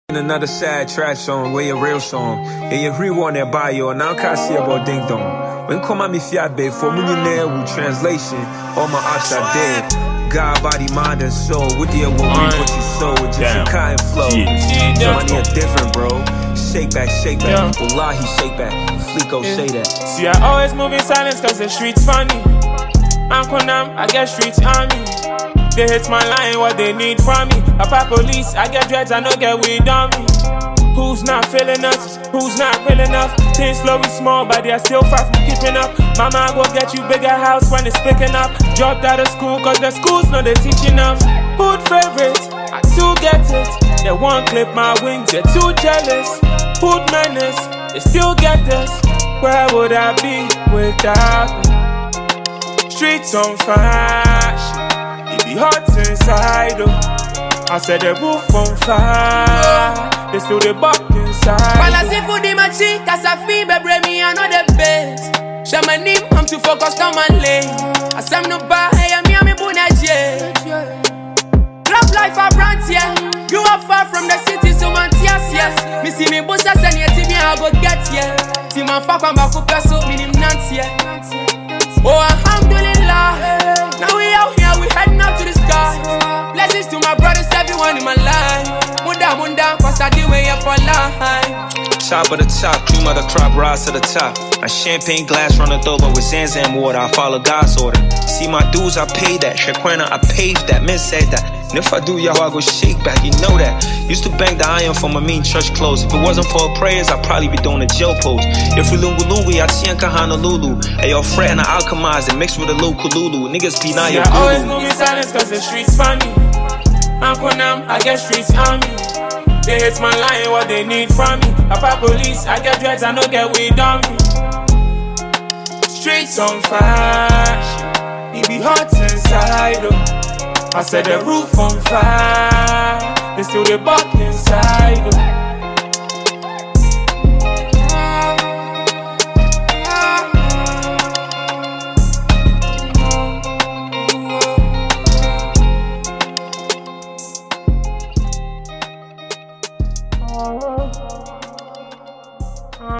Another sad trash song, where your real song. And you rewarn that bio, and I can't see about ding dong. When come at me fiabe, for me with translation, all my ops are dead. God, body, mind, and soul. With the what you sow, with just a cotton flow. Money are different, bro. Shake back, Wallahi, shake back. Fleeko, say that. See, I always move in silence, cause the streets funny. I'm Konam, I get streets army. They hit my line, what they need from me. I pop police, I get dreads, I don't get weed on me. Who's not feeling us? Who's not real enough? Things slow and small, but they are still far from keeping up. Mama, I go get you bigger house when it's picking up. Dropped out of school, cause the schools know they teach enough. Hood favorite, I too get it. They won't clip my wings, they're too jealous. Hood menace, they still get this. Where would I be without them? Streets on fire, it be hot inside, oh. I said the roof on fire, they still the buck inside. While I see food in my cheek, as I feel, baby, me, I know the best. Share my name, I'm too focused on my lane. I say I'm no bad, hey, I'm me bunaje. Love life, I brand, yeah. Grew up far from the city, so man, yes. Me see me boss, I send you, see me, I go get, yeah. See my fuck, I'm back up, so me, Nancy, yeah. Oh, alhamdulillah. Now we out here, we heading up to the sky. Blessings to my brothers, everyone in my life. Munda, cause I do it for life. Top of the top, cream of the crop, rise to the top. My champagne glass runneth over with Zanzam water. I follow God's order. See my dues, I pay that. Shaquana, I paved that. Men said that. And if I do, y'all, I go shake back. You know that. Used to bang the iron for my mean church clothes. If it wasn't for prayers, I'd probably be doing a jail pose. If we lungu, I'd see Honolulu. Hey, yo, fret and I alchemize and mix with a little Kululu. Niggas be not your I always move in silence cause the streets funny. I'm Konam, I get streets on me. They hit my line, what they need from me. I pop police, I get dreads, I don't get weed on me. Streets on fire, it be hot inside, oh. I said the roof on fire, they still the buck inside, oh.